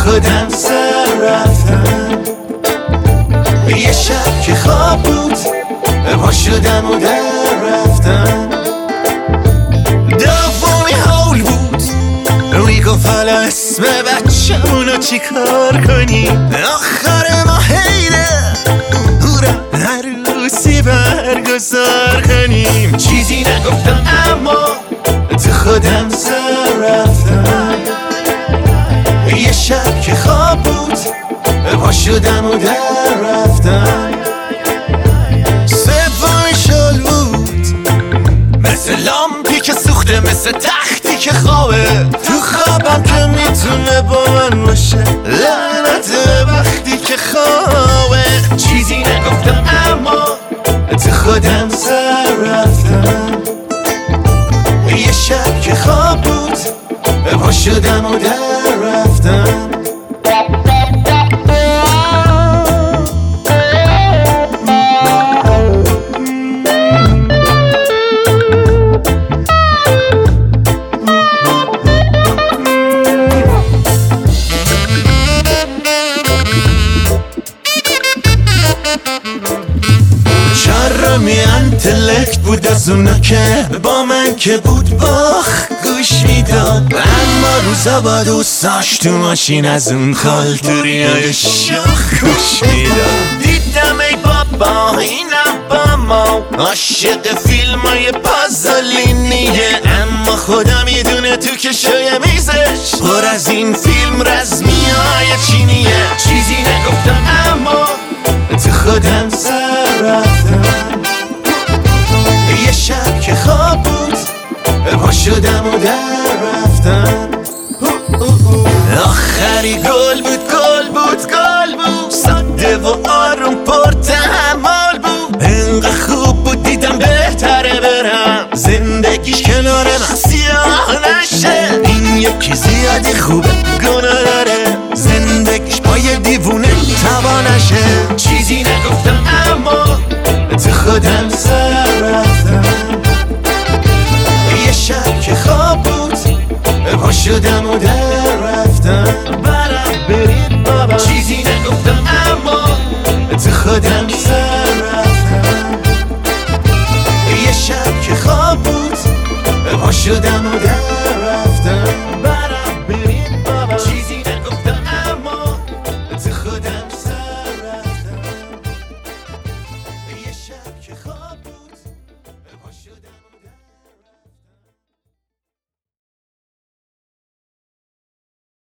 خودم سر رفتم. یه شب که خواب بود پا شدم و در رفتم. دومی حول بود میگفت حالا اسم بچه‌مونو چی کار کنیم. آخر ما حیله هورا عروسی برگزار کنیم. چیزی نگفتم اما تو خودم سر رفتم. یه شب که خواب بود پا شدم و در رفتم. سومی شل بود مثل لامپی که سوخته، مثل تختی که خوابه تو خوابم که میتونه با من باشه. لعنت وقتی که خوابه. چیزی نگفتم اما تو خودم سر رفتم. یه شب که خواب بود پا شدم و در رفتم. چرمی انتلکت بود از اونا که با من که بود باخ گوش میداد. اما روزا با دوستاش تو ماشین از اون خالتوریای شاخ گوش میداد. دیدم ای بابا اینم با ما عاشق فیلم های پازلینیه. اما خدا میدونه تو کشوی میزش پر از این فیلم رزمی های چینیه. چیزی نگفتم اما تو خودم سر رفتم. یه شب که خواب بود پا شدم و در رفتم. آخری گل بود ساده و آروم پر تحمل بود. انقدر خوب بود دیدم بهتره برم زندگیش کنار من سیاه نشه. این یکی زیادی خوبه گناه داره زندگیش با یه دیوونه توانشه. چیزی نگفتم اما تو خودم سر رفتم. یه شب که خواب بود پا شدم و در رفتم. برم برید بابا. چیزی نگفتم اما تو خودم سر